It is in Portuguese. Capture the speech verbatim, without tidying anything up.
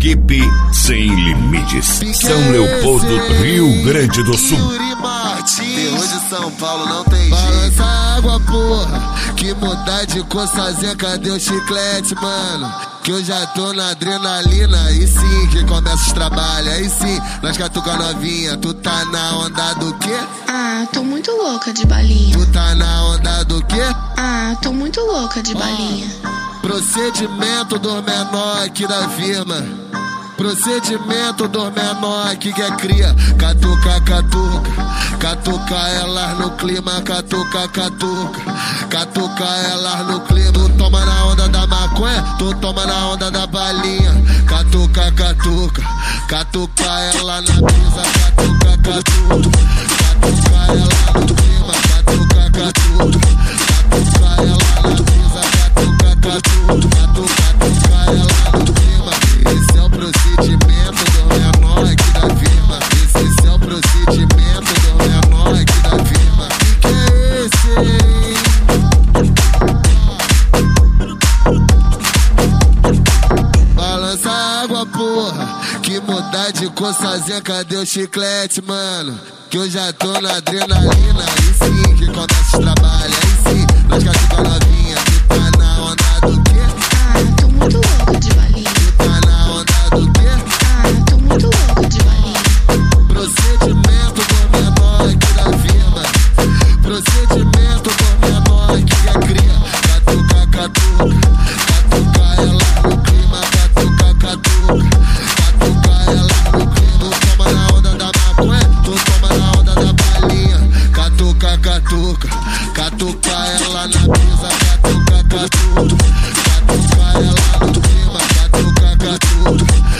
Equipe Sem Limites, São Leopoldo, Rio Grande do Sul. Terror de São Paulo, não tem jeito. Balança a água, porra, que mudar de cor, sozinha, cadê o chiclete, mano? Que eu já tô na adrenalina, aí sim que começa os trabalhos, aí sim, nós catuca novinha, tu tá na onda do quê? Ah, tô muito louca de balinha. Tu tá na onda do quê? Ah, tô muito louca de balinha. Procedimento dos menor aqui da firma. Procedimento dos menor aqui que é cria. Catuca, catuca, catuca elas no clima. Catuca, catuca, catuca elas no clima. Tu toma na onda da maconha, tu toma na onda da balinha. Catuca, catuca, catuca ela na brisa. Catuca, catuca, catuca ela no clima. Catuca, catuca, catuca ela na brisa. Catuca, catuca, catuca, catuca ela no clima. Esse é o procedimento do menor aqui da firma. Esse é o procedimento do menor aqui da firma. Que que é esse? Balança a água, porra, que mudar de cor, sozinha, cadê o chiclete, mano? Que eu já tô na adrenalina, aí sim que começa os trabalhos, aí sim, nós catuca novinha. Tu tá na onda do quê? Ah, tô muito louca de balinha. Tu tá na onda do quê? Ah, tô muito louca de balinha. Procedimento do menor aqui da firma. Procedimento do menor aqui que é cria. Catuca, catuca, catuca ela no clima. Catuca, catuca, catuca ela no clima. Tu toma na onda da maconha, tu toma na onda da balinha. Catuca, catuca, catuca ela na brisa. Catuca, catuca, catuca ela no clima. Catuca, catuca.